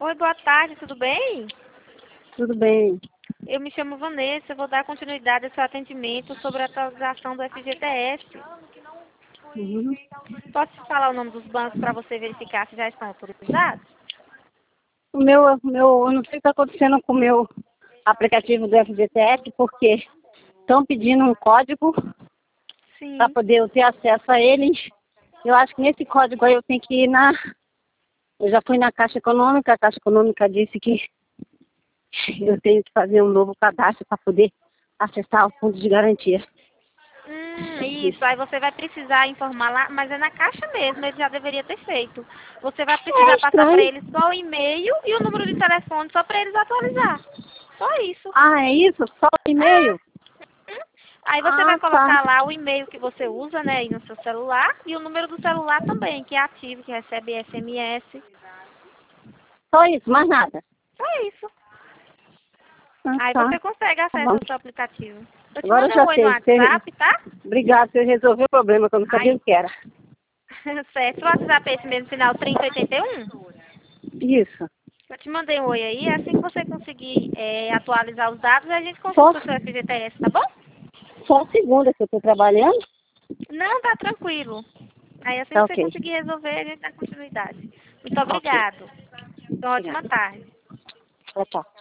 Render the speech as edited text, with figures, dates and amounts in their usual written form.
Oi, boa tarde, tudo bem? Tudo bem. Eu me chamo Vanessa, vou dar continuidade ao seu atendimento sobre a atualização do FGTS. Uhum. Posso te falar o nome dos bancos para você verificar se já estão autorizados? Eu não sei o que está acontecendo com o meu aplicativo do FGTS, porque estão pedindo um código para Sim. poder eu ter acesso a eles. Eu acho que nesse código aí eu tenho que ir na... Eu já fui na Caixa Econômica, a Caixa Econômica disse que eu tenho que fazer um novo cadastro para poder acessar o fundo de garantia. Isso. Aí você vai precisar informar lá, mas é na caixa mesmo, ele já deveria ter feito. Você vai É precisar passar para estranho. eles só o e-mail e o número de telefone, só para eles atualizar. Só isso. Ah, é isso? Só o É. e-mail? Aí você vai Ah, tá. colocar lá o e-mail que você usa, né, aí no seu celular, e o número do celular também, que é ativo, que recebe SMS. Só isso, mais nada. Só isso. Ah, Aí tá. você consegue Tá bom. acesso ao seu aplicativo. Eu te Agora eu mandei um já oi no sei. WhatsApp, tá? Obrigada, você resolveu o problema, que eu não sabia Aí, o que era. certo. O WhatsApp é esse mesmo, final 3081? Isso. Eu te mandei um oi aí, assim que você conseguir atualizar os dados, a gente Só, consulta o seu FGTS, tá bom? só segunda que eu estou trabalhando? Não, tá tranquilo. Aí assim Tá que você ok. conseguir resolver, a gente dá continuidade. Muito Ok. obrigado. Então, ótima Obrigada. tarde. Tchau, tchau.